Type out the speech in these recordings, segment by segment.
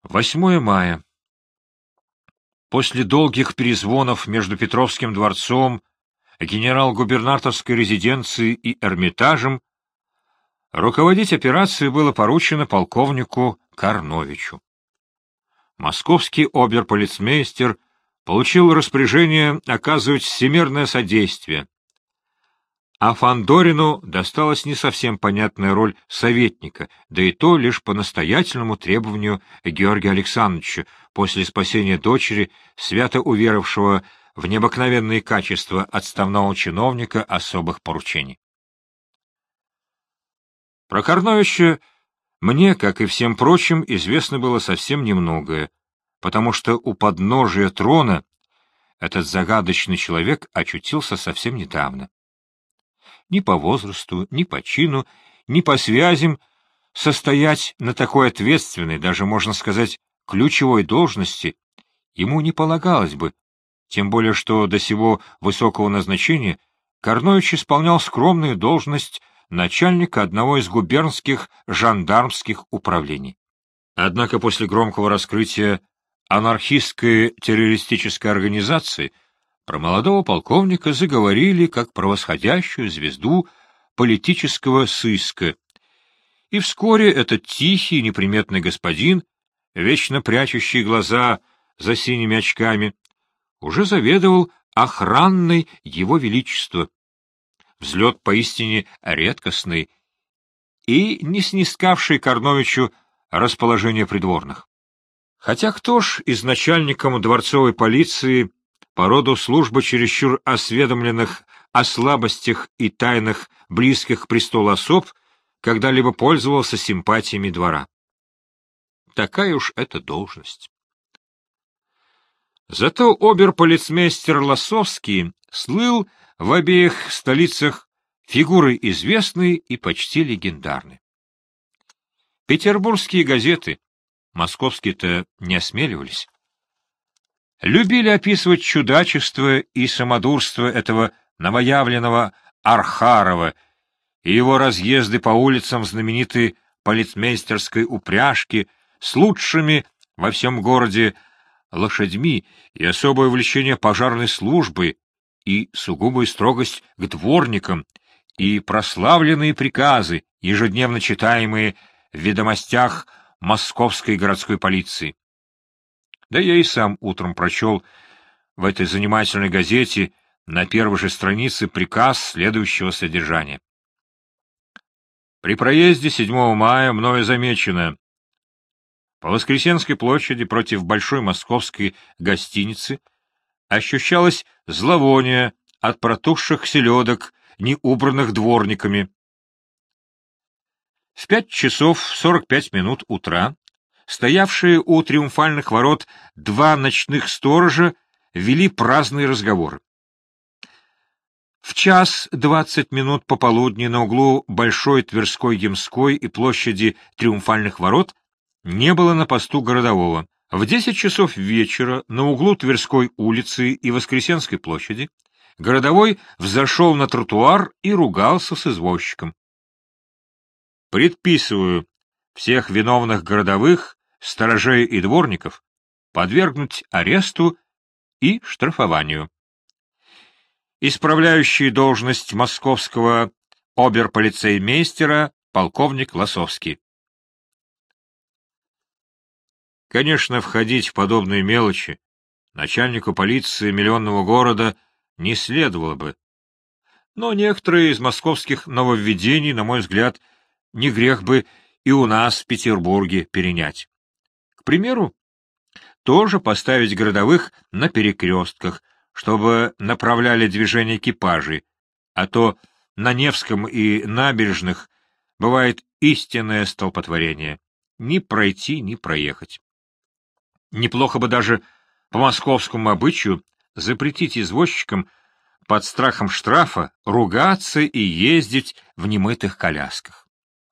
8 мая. После долгих перезвонов между Петровским дворцом, генерал-губернаторской резиденцией и Эрмитажем руководить операцией было поручено полковнику Карновичу. Московский оберполицмейстер получил распоряжение оказывать всемирное содействие, а Фандорину досталась не совсем понятная роль советника, да и то лишь по настоятельному требованию Георгия Александровича после спасения дочери, свято уверовавшего в необыкновенные качества отставного чиновника особых поручений. Про Карновича мне, как и всем прочим, известно было совсем немногое, потому что у подножия трона этот загадочный человек очутился совсем недавно. Ни по возрасту, ни по чину, ни по связям состоять на такой ответственной, даже, можно сказать, ключевой должности ему не полагалось бы, тем более что до сего высокого назначения Карнович исполнял скромную должность начальника одного из губернских жандармских управлений. Однако после громкого раскрытия анархистской террористической организации про молодого полковника заговорили как про восходящую звезду политического сыска, и вскоре этот тихий, неприметный господин, вечно прячущий глаза за синими очками, уже заведовал охранной его величества. Взлет поистине редкостный и не снискавший Карновичу расположение придворных. Хотя кто ж из начальников дворцовой полиции по роду службы чересчур осведомленных о слабостях и тайнах близких к престолу особ когда-либо пользовался симпатиями двора? Такая уж эта должность. Зато оберполицмейстер Лосовский слыл в обеих столицах фигурой известной и почти легендарной. Петербургские газеты, московские-то не осмеливались, любили описывать чудачество и самодурство этого новоявленного Архарова и его разъезды по улицам знаменитой полицмейстерской упряжки с лучшими во всем городе лошадьми и особое увлечение пожарной службой и сугубую строгость к дворникам и прославленные приказы, ежедневно читаемые в ведомостях московской городской полиции. Да я и сам утром прочел в этой занимательной газете на первой же странице приказ следующего содержания. При проезде 7 мая мною замечено: по Воскресенской площади против Большой Московской гостиницы ощущалось зловоние от протухших селедок, не убранных дворниками. В 5 часов 45 минут утра стоявшие у триумфальных ворот 2 ночных сторожа вели праздные разговоры. В 1:20 пополудни на углу Большой Тверской Ямской и площади Триумфальных ворот не было на посту городового. В 10 часов вечера на углу Тверской улицы и Воскресенской площади городовой взошел на тротуар и ругался с извозчиком. Предписываю всех виновных городовых, сторожей и дворников подвергнуть аресту и штрафованию. Исправляющий должность московского оберполицеймейстера полковник Лосовский. Конечно, входить в подобные мелочи начальнику полиции миллионного города не следовало бы, но некоторые из московских нововведений, на мой взгляд, не грех бы и у нас в Петербурге перенять. К примеру, тоже поставить городовых на перекрестках, чтобы направляли движение экипажей, а то на Невском и набережных бывает истинное столпотворение. Ни пройти, ни проехать. Неплохо бы даже по московскому обычаю запретить извозчикам под страхом штрафа ругаться и ездить в немытых колясках.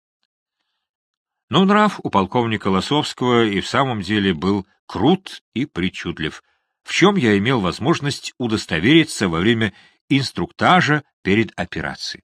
Но нрав у полковника Лосовского и в самом деле был крут и причудлив, в чем я имел возможность удостовериться во время инструктажа перед операцией.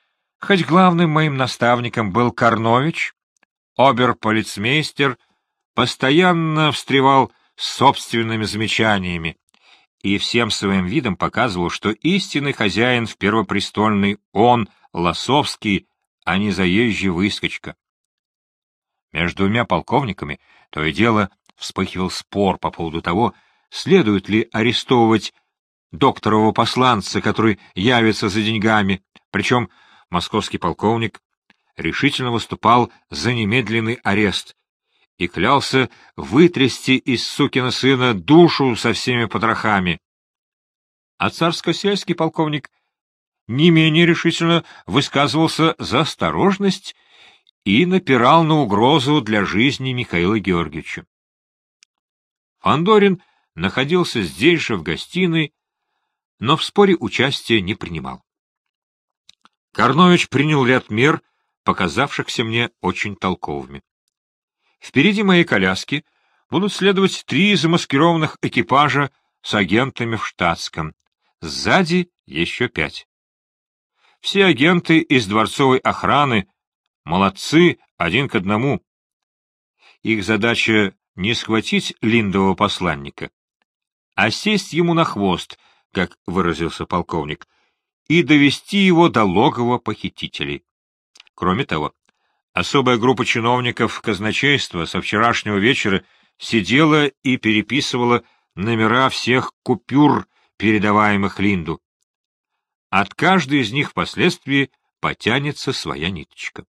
Хоть главным моим наставником был Карнович, оберполицмейстер постоянно встревал с собственными замечаниями и всем своим видом показывал, что истинный хозяин в Первопрестольной он, Лосовский, а не заезжий выскочка. Между двумя полковниками то и дело вспыхивал спор по поводу того, следует ли арестовывать докторового посланца, который явится за деньгами, причем московский полковник решительно выступал за немедленный арест и клялся вытрясти из сукина сына душу со всеми потрохами. А царско-сельский полковник не менее решительно высказывался за осторожность и напирал на угрозу для жизни Михаила Георгиевича. Фандорин находился здесь же, в гостиной, но в споре участия не принимал. Карнович принял ряд мер, показавшихся мне очень толковыми. Впереди моей коляски будут следовать 3 замаскированных экипажа с агентами в штатском, сзади еще 5. Все агенты из дворцовой охраны молодцы 1 к 1. Их задача не схватить Линдового посланника, а сесть ему на хвост, как выразился полковник, и довести его до логова похитителей. Кроме того, особая группа чиновников казначейства со вчерашнего вечера сидела и переписывала номера всех купюр, передаваемых Линду. От каждой из них впоследствии потянется своя ниточка.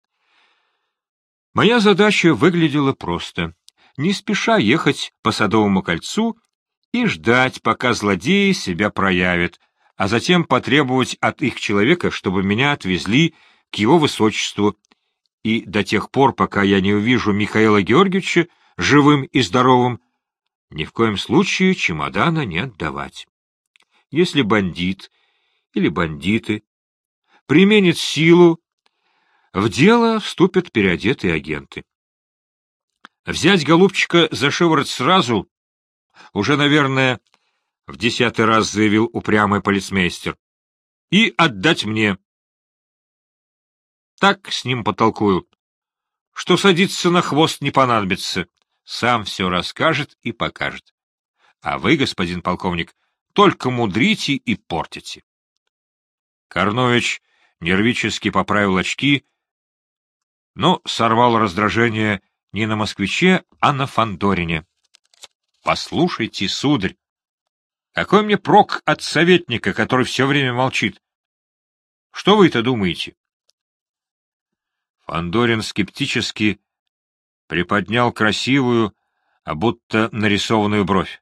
Моя задача выглядела просто: не спеша ехать по Садовому кольцу и ждать, пока злодеи себя проявят, а затем потребовать от их человека, чтобы меня отвезли к его высочеству, и до тех пор, пока я не увижу Михаила Георгиевича живым и здоровым, ни в коем случае чемодана не отдавать. Если бандит или бандиты применят силу, в дело вступят переодетые агенты. Взять голубчика за шиворот сразу уже, наверное, в 10-й раз заявил упрямый полицмейстер, и отдать мне. Так с ним потолкую, что садиться на хвост не понадобится, сам все расскажет и покажет. А вы, господин полковник, только мудрите и портите. Карнович нервически поправил очки, но сорвал раздражение не на москвиче, а на Фандорине. — Послушайте, сударь, какой мне прок от советника, который все время молчит? Что вы-то думаете? Фандорин скептически приподнял красивую, а будто нарисованную бровь.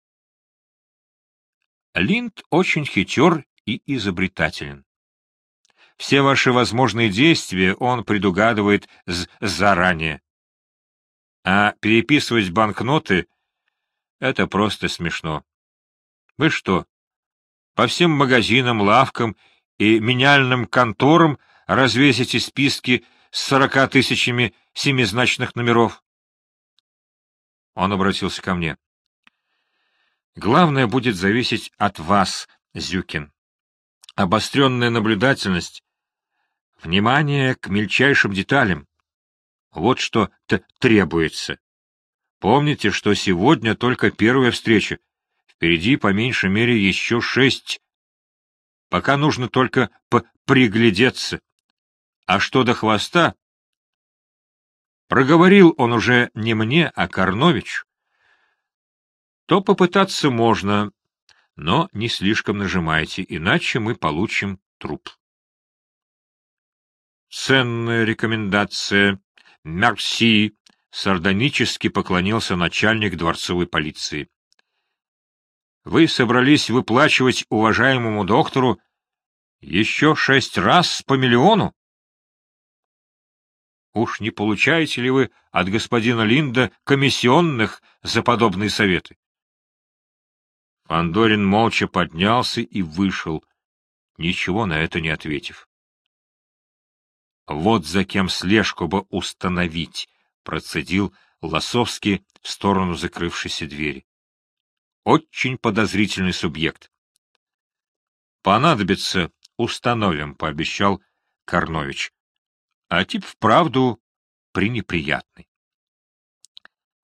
Линд очень хитер и изобретателен. Все ваши возможные действия он предугадывает заранее. А переписывать банкноты — это просто смешно. Вы что, по всем магазинам, лавкам и меняльным конторам развесите списки с 40 тысячами семизначных номеров? Он обратился ко мне. Главное будет зависеть от вас, Зюкин. Обостренная наблюдательность, внимание к мельчайшим деталям. Вот что требуется. Помните, что сегодня только первая встреча. Впереди, по меньшей мере, еще 6. Пока нужно только приглядеться. А что до хвоста? Проговорил он уже не мне, а Карновичу. То попытаться можно, но не слишком нажимайте, иначе мы получим труп. Ценная рекомендация. Мерси, сардонически поклонился начальник дворцовой полиции. Вы собрались выплачивать уважаемому доктору еще 6 раз по миллиону? Уж не получаете ли вы от господина Линда комиссионных за подобные советы? Фандорин молча поднялся и вышел, ничего на это не ответив. Вот за кем слежку бы установить, процедил Лосовский в сторону закрывшейся двери. Очень подозрительный субъект. Понадобится, установим, пообещал Карнович. А тип вправду пренеприятный.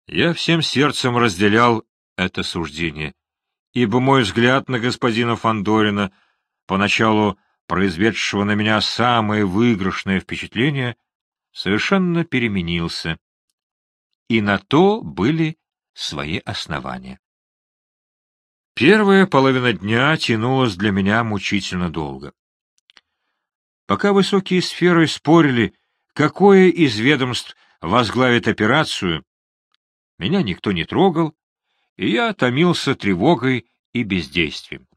Я всем сердцем разделял это суждение, ибо мой взгляд на господина Фандорина, поначалу произведшего на меня самое выигрышное впечатление, совершенно переменился, и на то были свои основания. Первая половина дня тянулась для меня мучительно долго. Пока высокие сферы спорили, какое из ведомств возглавит операцию, меня никто не трогал, и я томился тревогой и бездействием.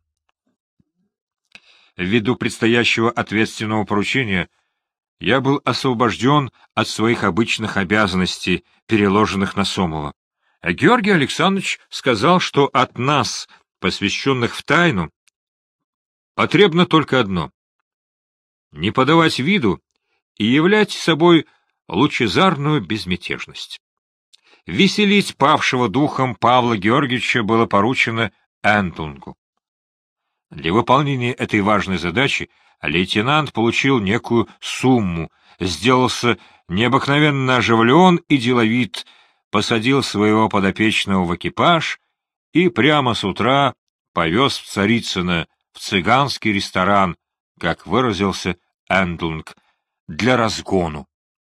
Ввиду предстоящего ответственного поручения я был освобожден от своих обычных обязанностей, переложенных на Сомова. А Георгий Александрович сказал, что от нас, посвященных в тайну, потребно только одно — не подавать виду и являть собой лучезарную безмятежность. Веселить павшего духом Павла Георгиевича было поручено Энтунгу. Для выполнения этой важной задачи лейтенант получил некую сумму, сделался необыкновенно оживлен и деловит, посадил своего подопечного в экипаж и прямо с утра повез в Царицыно в цыганский ресторан, как выразился Энтунг, для разгону.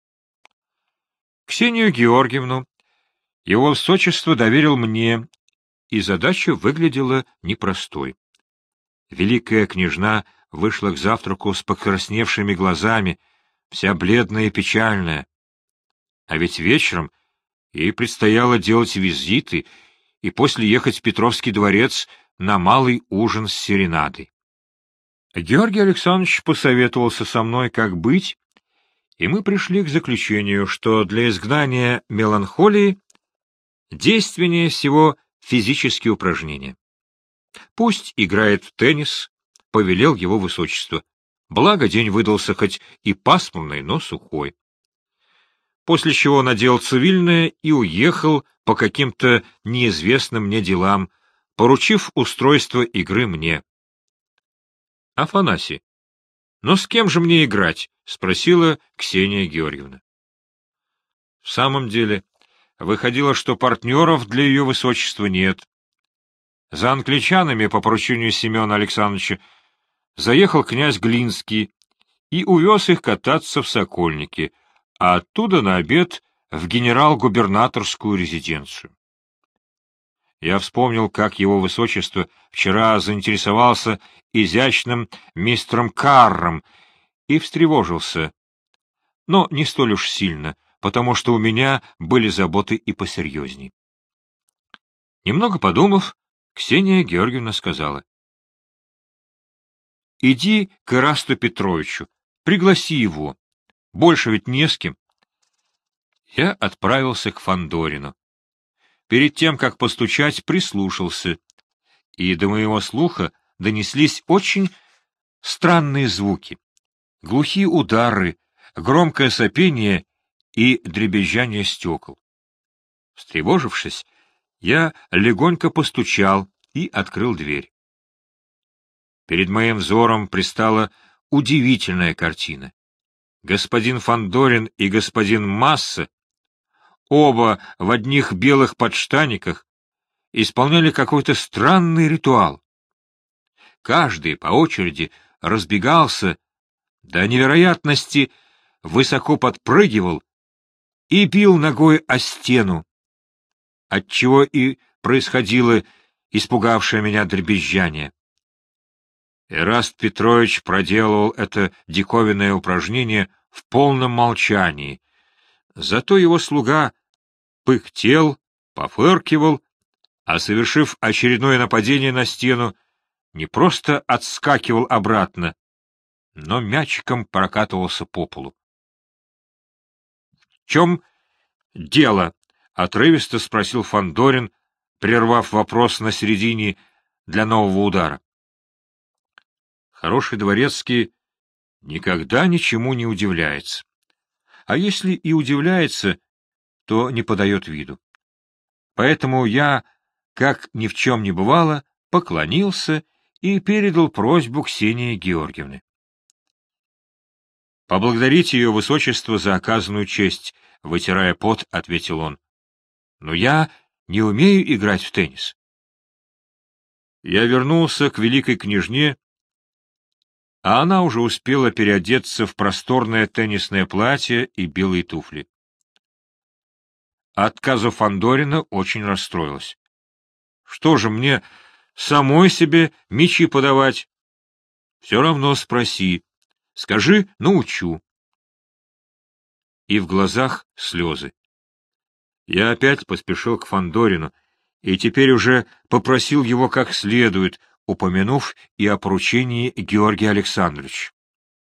Ксению Георгиевну его высочество доверил мне, и задача выглядела непростой. Великая княжна вышла к завтраку с покрасневшими глазами, вся бледная и печальная. А ведь вечером ей предстояло делать визиты и после ехать в Петровский дворец на малый ужин с серенадой. Георгий Александрович посоветовался со мной, как быть, и мы пришли к заключению, что для изгнания меланхолии действеннее всего физические упражнения. Пусть играет в теннис, повелел его высочество. Благо день выдался хоть и пасмурный, но сухой. После чего надел цивильное и уехал по каким-то неизвестным мне делам, поручив устройство игры мне. — Афанасий, но с кем же мне играть? — спросила Ксения Георгиевна. В самом деле, выходило, что партнеров для ее высочества нет. За англичанами по поручению Семена Александровича заехал князь Глинский и увез их кататься в Сокольники, а оттуда на обед в генерал-губернаторскую резиденцию. Я вспомнил, как его высочество вчера заинтересовался изящным мистером Карром и встревожился, но не столь уж сильно, потому что у меня были заботы и посерьезней. Немного подумав, Ксения Георгиевна сказала: — Иди к Ирасту Петровичу, пригласи его, больше ведь не с кем. Я отправился к Фандорину. Перед тем, как постучать, прислушался, и до моего слуха донеслись очень странные звуки, глухие удары, громкое сопение и дребезжание стекол. Встревожившись, я легонько постучал и открыл дверь. Перед моим взором предстала удивительная картина. Господин Фандорин и господин Масса, оба в одних белых подштаниках, исполняли какой-то странный ритуал. Каждый по очереди разбегался, до невероятности высоко подпрыгивал и бил ногой о стену, отчего и происходило испугавшее меня дребезжание. Ираст Петрович проделывал это диковинное упражнение в полном молчании, зато его слуга пыхтел, пофыркивал, а, совершив очередное нападение на стену, не просто отскакивал обратно, но мячиком прокатывался по полу. — В чем дело? — отрывисто спросил Фандорин, прервав вопрос на середине для нового удара. Хороший дворецкий никогда ничему не удивляется. А если и удивляется, то не подает виду. Поэтому я, как ни в чем не бывало, поклонился и передал просьбу Ксении Георгиевны. «Поблагодарите ее высочество за оказанную честь», — вытирая пот, ответил он. но я не умею играть в теннис. Я вернулся к великой княжне, а она уже успела переодеться в просторное теннисное платье и белые туфли. Отказу Фандорина очень расстроилась. Что же мне самой себе мячи подавать? Все равно спроси. Скажи, научу. И в глазах слезы. Я опять поспешил к Фандорину, и теперь уже попросил его как следует, упомянув и о поручении Георгия Александровича.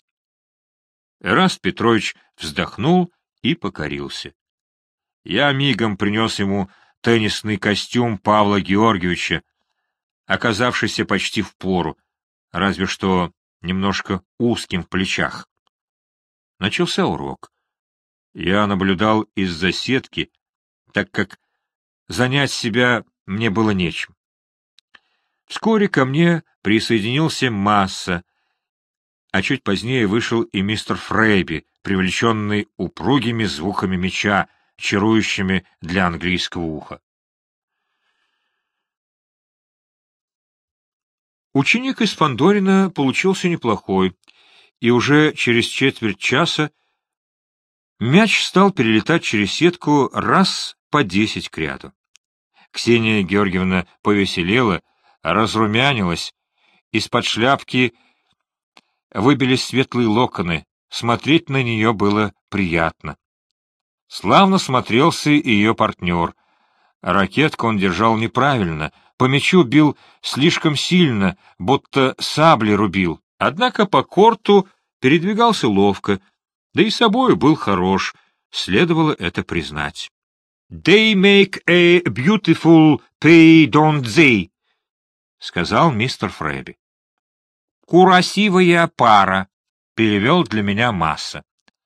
Эраст Петрович вздохнул и покорился. Я мигом принес ему теннисный костюм Павла Георгиевича, оказавшийся почти в пору, разве что немножко узким в плечах. Начался урок. Я наблюдал из-за сетки, так как занять себя мне было нечем. Вскоре ко мне присоединился Масса, а чуть позднее вышел и мистер Фрейби, привлеченный упругими звуками мяча, чарующими для английского уха. Ученик из Фандорина получился неплохой, и уже через четверть часа мяч стал перелетать через сетку раз по 10 к ряду. Ксения Георгиевна повеселела, разрумянилась, из-под шляпки выбились светлые локоны, смотреть на нее было приятно. Славно смотрелся и ее партнер. Ракетку он держал неправильно, по мячу бил слишком сильно, будто сабли рубил, однако по корту передвигался ловко, да и собою был хорош, следовало это признать. «They make a beautiful pair, don't they?» — сказал мистер Фрэби. «Красивая пара», — перевел для меня Масса.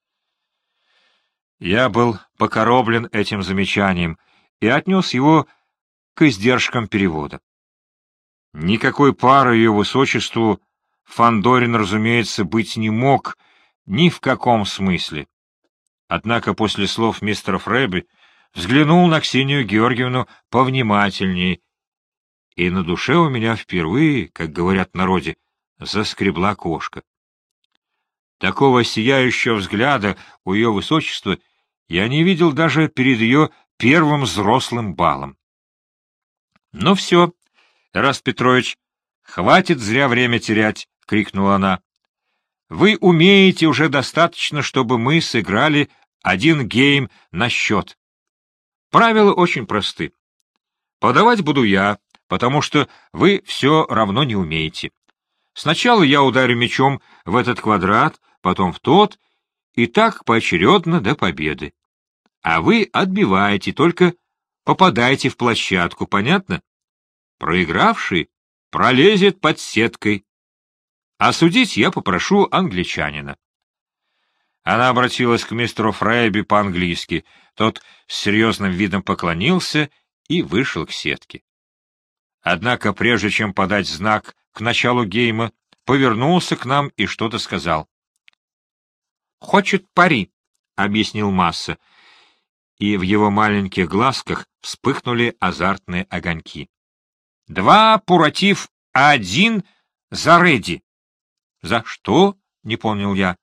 Я был покороблен этим замечанием и отнес его к издержкам перевода. Никакой пары ее высочеству Фандорин, разумеется, быть не мог ни в каком смысле. Однако после слов мистера Фрэби взглянул на Ксению Георгиевну повнимательнее, и на душе у меня впервые, как говорят в народе, заскребла кошка. Такого сияющего взгляда у ее высочества я не видел даже перед ее первым взрослым балом. — Ну все, Эраст Петрович, хватит зря время терять, — крикнула она. — Вы умеете уже достаточно, чтобы мы сыграли один гейм на счет. Правила очень просты. Подавать буду я, потому что вы все равно не умеете. Сначала я ударю мячом в этот квадрат, потом в тот, и так поочередно до победы. А вы отбиваете, только попадайте в площадку, понятно? Проигравший пролезет под сеткой. А судить я попрошу англичанина. Она обратилась к мистеру Фрейби по-английски. Тот с серьезным видом поклонился и вышел к сетке. Однако, прежде чем подать знак к началу гейма, повернулся к нам и что-то сказал. — Хочет пари, — объяснил Масса, и в его маленьких глазках вспыхнули азартные огоньки. — 2 против 1 за Редди. — За что? — не понял я.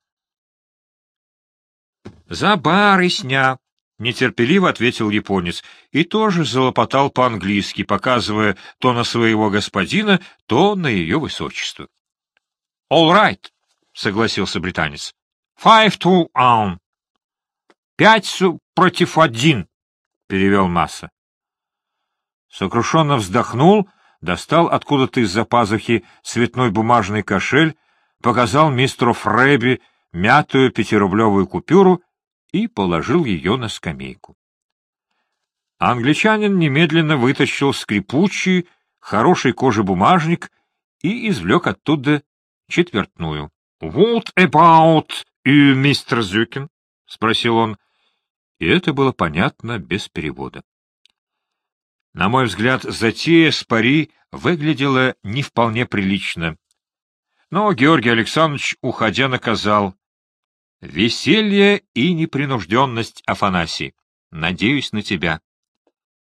— За барышня, — нетерпеливо ответил японец, и тоже залопотал по-английски, показывая то на своего господина, то на ее высочество. — All right, — согласился британец. — 5 to 1. 5 против 1, — перевел Масса. Сокрушенно вздохнул, достал откуда-то из-за пазухи цветной бумажный кошель, показал мистеру Фрэби мятую 5-рублевую купюру и положил ее на скамейку. Англичанин немедленно вытащил скрипучий, хорошей кожи бумажник и извлек оттуда четвертную. — What about you, мистер Зюкин? — спросил он, и это было понятно без перевода. На мой взгляд, затея с пари выглядела не вполне прилично. Но Георгий Александрович, уходя, наказал: — Веселье и непринужденность, Афанасий. Надеюсь на тебя.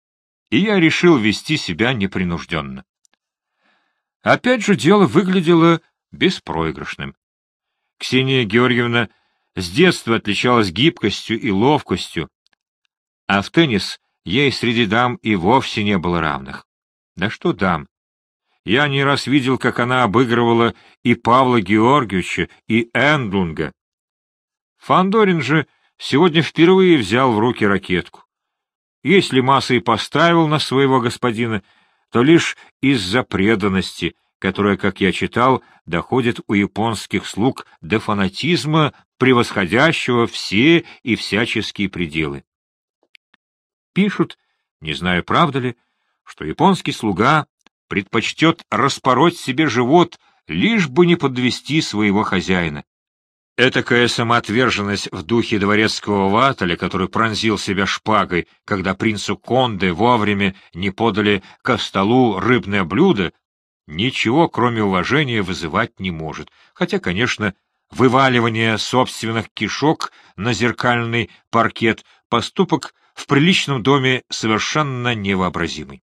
и я решил вести себя непринужденно. Опять же, дело выглядело беспроигрышным. Ксения Георгиевна с детства отличалась гибкостью и ловкостью, а в теннис ей среди дам и вовсе не было равных. Да что дам! Я не раз видел, как она обыгрывала и Павла Георгиевича, и Эндлунга. Фандорин же сегодня впервые взял в руки ракетку. Если Маса и поставил на своего господина, то лишь из-за преданности, которая, как я читал, доходит у японских слуг до фанатизма, превосходящего все и всяческие пределы. Пишут, не знаю, правда ли, что японский слуга предпочтет распороть себе живот, лишь бы не подвести своего хозяина. Этакая самоотверженность в духе дворецкого ваттеля, который пронзил себя шпагой, когда принцу Конде вовремя не подали ко столу рыбное блюдо, ничего, кроме уважения, вызывать не может, хотя, конечно, вываливание собственных кишок на зеркальный паркет — поступок в приличном доме совершенно невообразимый.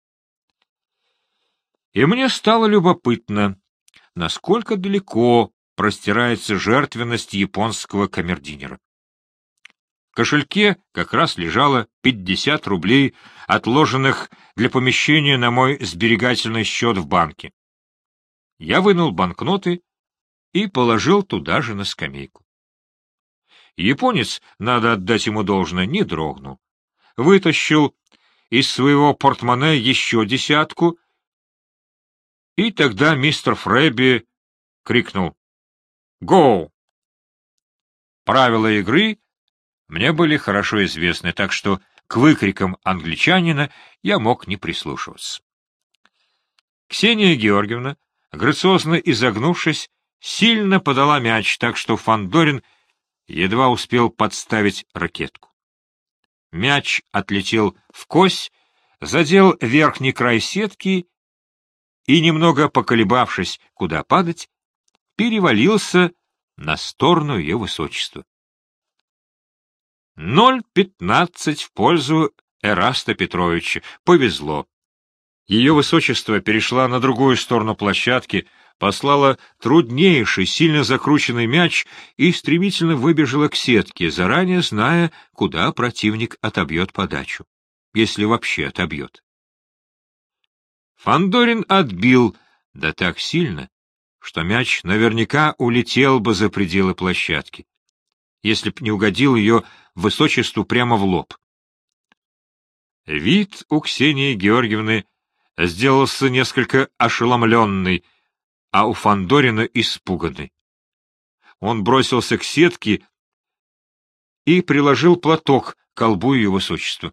И мне стало любопытно, насколько далеко простирается жертвенность японского камердинера. В кошельке как раз лежало 50 рублей, отложенных для помещения на мой сберегательный счет в банке. Я вынул банкноты и положил туда же на скамейку. Японец, надо отдать ему должное, не дрогнул. Вытащил из своего портмоне еще десятку, и тогда мистер Фрэбби крикнул «Гоу!». Правила игры мне были хорошо известны, так что к выкрикам англичанина я мог не прислушиваться. Ксения Георгиевна, грациозно изогнувшись, сильно подала мяч, так что Фандорин едва успел подставить ракетку. Мяч отлетел вкось, задел верхний край сетки и, немного поколебавшись, куда падать, перевалился на сторону ее высочества. 0:15 в пользу Эраста Петровича. Повезло. Ее высочество перешла на другую сторону площадки, послала труднейший, сильно закрученный мяч и стремительно выбежала к сетке, заранее зная, куда противник отобьет подачу, если вообще отобьет. Фандорин отбил, да так сильно, что мяч наверняка улетел бы за пределы площадки, если б не угодил ее высочеству прямо в лоб. Вид у Ксении Георгиевны сделался несколько ошеломленный, а у Фандорина испуганный. Он бросился к сетке и приложил платок к колбу ее высочества.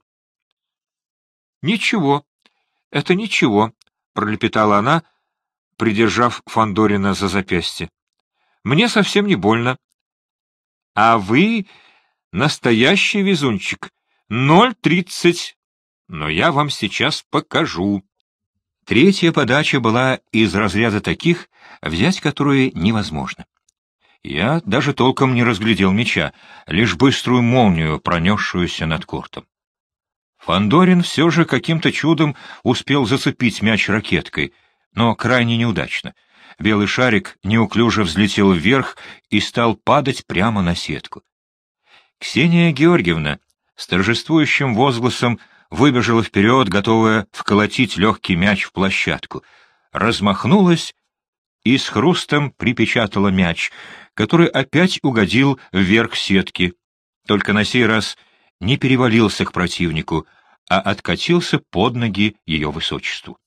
— Ничего, это ничего, — пролепетала она, придержав Фандорина за запястье. — Мне совсем не больно. — А вы настоящий везунчик. 0:30. Но я вам сейчас покажу. Третья подача была из разряда таких, взять которые невозможно. Я даже толком не разглядел мяча, лишь быструю молнию, пронесшуюся над кортом. Фандорин все же каким-то чудом успел зацепить мяч ракеткой, но крайне неудачно. Белый шарик неуклюже взлетел вверх и стал падать прямо на сетку. Ксения Георгиевна с торжествующим возгласом выбежала вперед, готовая вколотить легкий мяч в площадку, размахнулась и с хрустом припечатала мяч, который опять угодил вверх сетки, только на сей раз не перевалился к противнику, а откатился под ноги ее высочеству.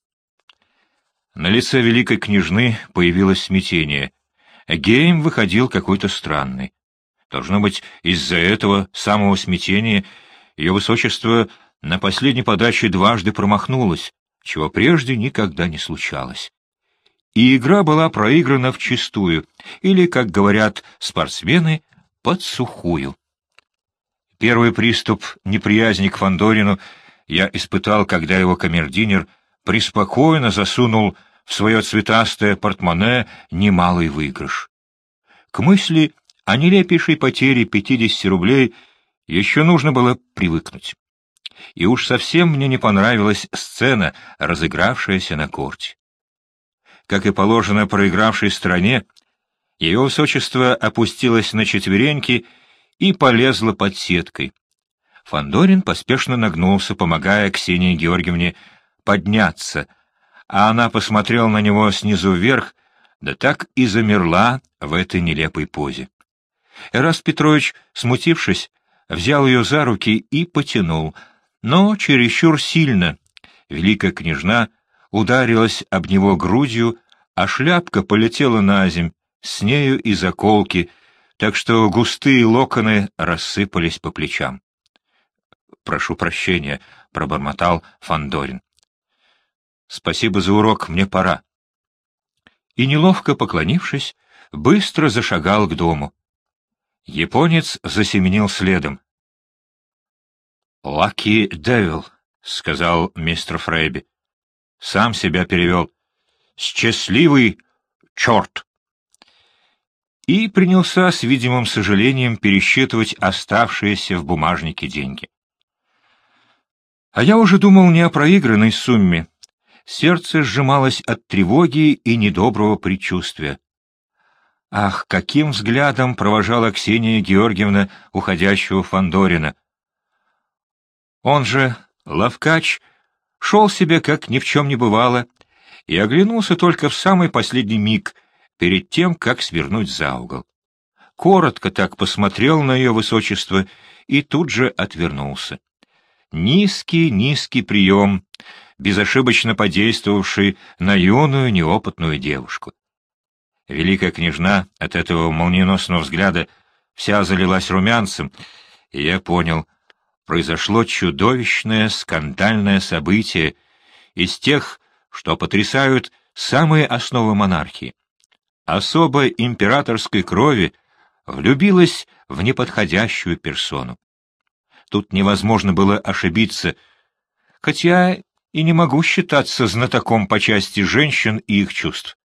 На лице великой княжны появилось смятение. Гейм выходил какой-то странный. Должно быть, из-за этого самого смятения ее высочество на последней подаче дважды промахнулась, чего прежде никогда не случалось. И игра была проиграна вчистую, или, как говорят спортсмены, подсухую. Первый приступ неприязни к Фандорину я испытал, когда его камердинер преспокойно засунул в свое цветастое портмоне немалый выигрыш. К мысли о нелепейшей потере 50 рублей еще нужно было привыкнуть. и уж совсем мне не понравилась сцена, разыгравшаяся на корте. Как и положено проигравшей стороне, ее высочество опустилось на четвереньки и полезло под сеткой. Фандорин поспешно нагнулся, помогая Ксении Георгиевне подняться, а она посмотрела на него снизу вверх, да так и замерла в этой нелепой позе. Эраст Петрович, смутившись, взял ее за руки и потянул, но чересчур сильно. Великая княжна ударилась об него грудью, а шляпка полетела на земь, с нею и заколки, так что густые локоны рассыпались по плечам. «Прошу прощения», — пробормотал Фандорин. «Спасибо за урок, мне пора». И, неловко поклонившись, быстро зашагал к дому. Японец засеменил следом. «Лаки Девил», — сказал мистер Фрейби. Сам себя перевел. «Счастливый черт!» И принялся с видимым сожалением пересчитывать оставшиеся в бумажнике деньги. А я уже думал не о проигранной сумме. Сердце сжималось от тревоги и недоброго предчувствия. Ах, каким взглядом провожала Ксения Георгиевна уходящего Фандорина! Он же, Лавкач, шел себе, как ни в чем не бывало, и оглянулся только в самый последний миг, перед тем, как свернуть за угол. Коротко так посмотрел на ее высочество и тут же отвернулся. Низкий прием, безошибочно подействовавший на юную неопытную девушку. Великая княжна от этого молниеносного взгляда вся залилась румянцем, и я понял, произошло чудовищное скандальное событие из тех, что потрясают самые основы монархии. Особо императорской крови влюбилась в неподходящую персону. Тут невозможно было ошибиться, хотя и не могу считаться знатоком по части женщин и их чувств.